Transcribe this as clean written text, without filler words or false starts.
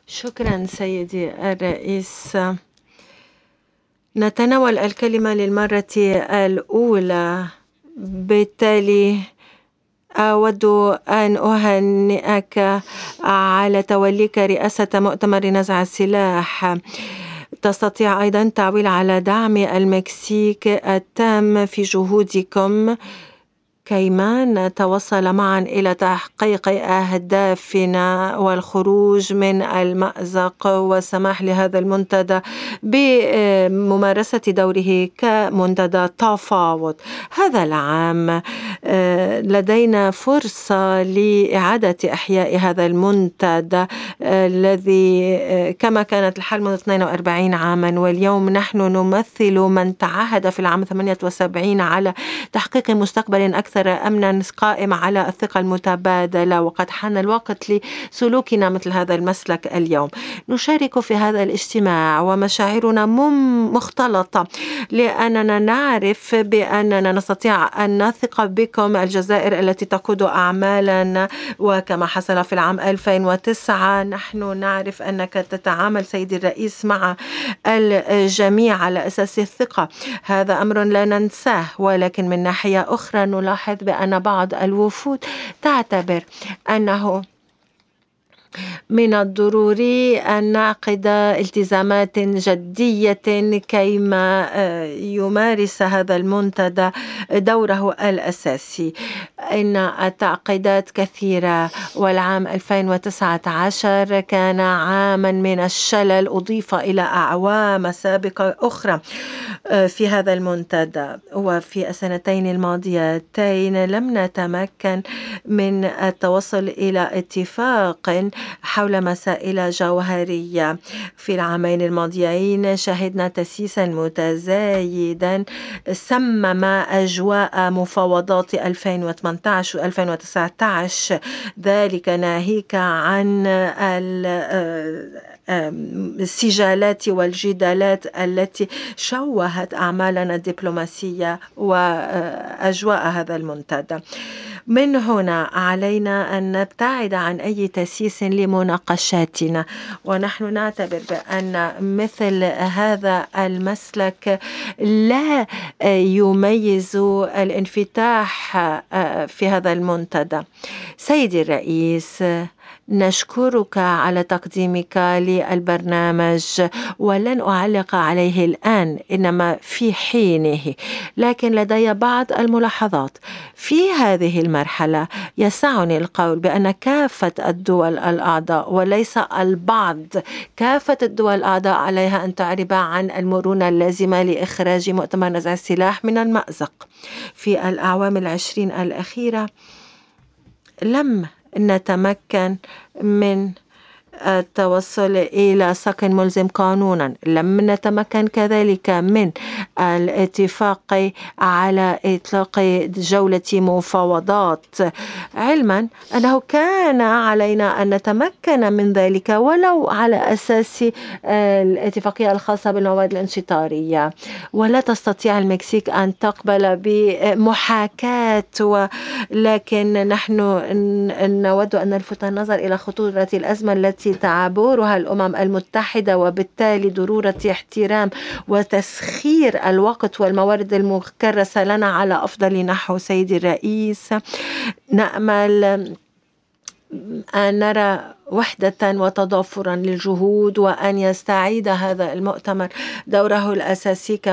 شكرا سيدي الرئيس. نتناول الكلمة للمرة الأولى، بالتالي أود أن أهنئك على توليك رئاسة مؤتمر نزع السلاح. تستطيع أيضا تعويل على دعم المكسيك التام في جهودكم كيما نتوصل معا إلى تحقيق أهدافنا والخروج من المأزق والسماح لهذا المنتدى بممارسة دوره كمنتدى تفاوض. هذا العام لدينا فرصة لإعادة إحياء هذا المنتدى الذي كما كانت الحال منذ 42 عاما، واليوم نحن نمثل من تعهد في العام 78 على تحقيق مستقبل أكثر أمنا قائم على الثقة المتبادلة، وقد حان الوقت لسلوكنا مثل هذا المسلك اليوم. نشارك في هذا الاجتماع ومشاعرنا مختلطة، لأننا نعرف بأننا نستطيع أن نثق بكم الجزائر التي تقود أعمالنا، وكما حصل في العام 2009 نحن نعرف أنك تتعامل سيدي الرئيس مع الجميع على أساس الثقة. هذا أمر لا ننساه، ولكن من ناحية أخرى نلاحظ بأن بعض الوفود تعتبر أنه من الضروري أن نعقد التزامات جدية كيما يمارس هذا المنتدى دوره الأساسي. إن التعقيدات كثيرة، والعام 2019 كان عاما من الشلل أضيف إلى أعوام سابقة أخرى في هذا المنتدى. وفي السنتين الماضيتين لم نتمكن من التوصل إلى اتفاق حول مسائل جوهرية. في العامين الماضيين شهدنا تسييسا متزايدا سمم أجواء مفاوضات 2018 و 2019، ذلك ناهيك عن السجالات والجدالات التي شوهت أعمالنا الدبلوماسية وأجواء هذا المنتدى. من هنا علينا أن نبتعد عن أي تسييس لمناقشاتنا، ونحن نعتبر بأن مثل هذا المسلك لا يميز الانفتاح في هذا المنتدى. سيدي الرئيس، نشكرك على تقديمك للبرنامج، ولن أعلق عليه الآن إنما في حينه، لكن لدي بعض الملاحظات. في هذه المرحلة يسعني القول بأن كافة الدول الأعضاء وليس البعض، كافة الدول الأعضاء عليها أن تعرب عن المرونة اللازمة لإخراج مؤتمر نزع السلاح من المأزق. في الأعوام 20 الأخيرة لم نتمكن من التوصل إلى سق ملزم قانونا، لم نتمكن كذلك من الاتفاق على إطلاق جولة مفاوضات، علما أنه كان علينا أن نتمكن من ذلك ولو على أساس الاتفاقية الخاصة بالمواد الانشطارية. ولا تستطيع المكسيك أن تقبل بمحاكاة، لكن نحن نود أن نلفت النظر إلى خطورة الأزمة التي تعبرها الأمم المتحدة، وبالتالي ضرورة احترام وتسخير الوقت والموارد المكرسة لنا على أفضل نحو. سيدي الرئيس، نأمل أن نرى وحدة وتضافرا للجهود، وأن يستعيد هذا المؤتمر دوره الأساسي